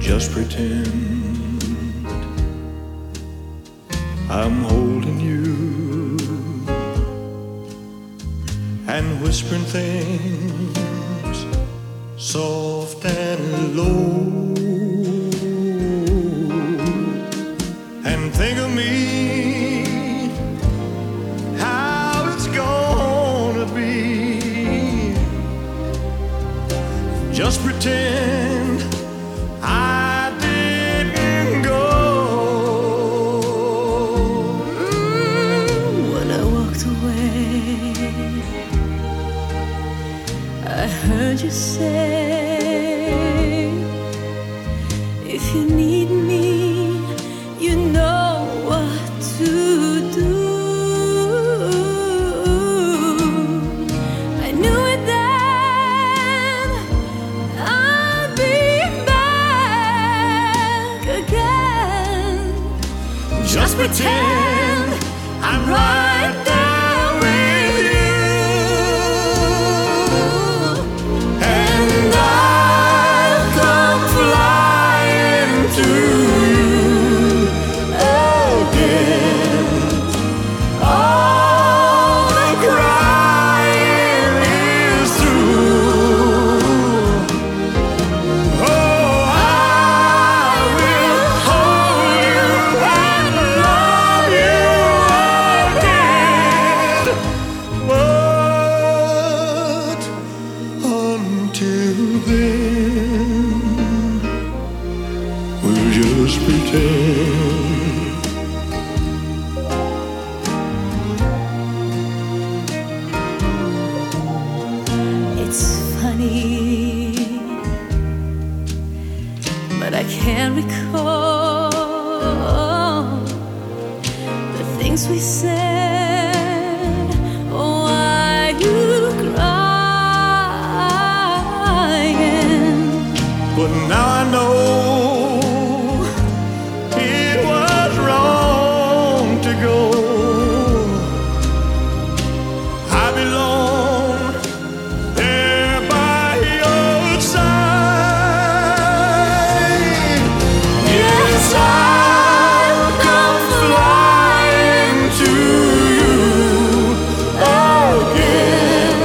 Just pretend I'm holding you and whispering things soft and low, and think of me, how it's gonna be. Just pretend I didn't go. When I walked away, I heard you say, if you need me, you know what to do. I knew it then, I'd be back again. Just pretend I'm right there with you, and I'll come flying to you again. All the crying is through. Oh, I will hold you and love you again. But until then, we'll just pretend. It's funny, but I can't recall the things we said. Oh, why you crying? But now I know it was wrong to go. I belong there by your side. Yes, I'll come flying to you again.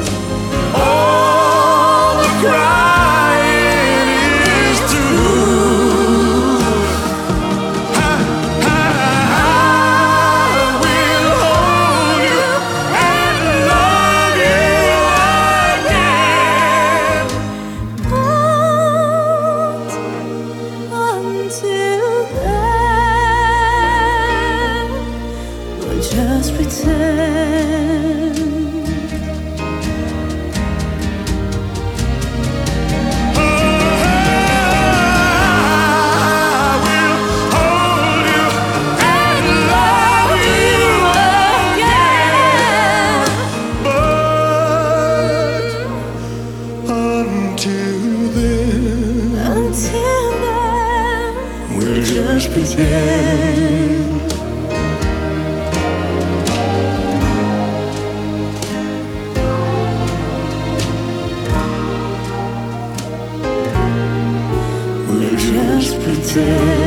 All the crying is through. I will hold you and love you again. But until then, we'll just pretend. I will hold you and love you again. But until then, we'll just pretend. We'll just pretend.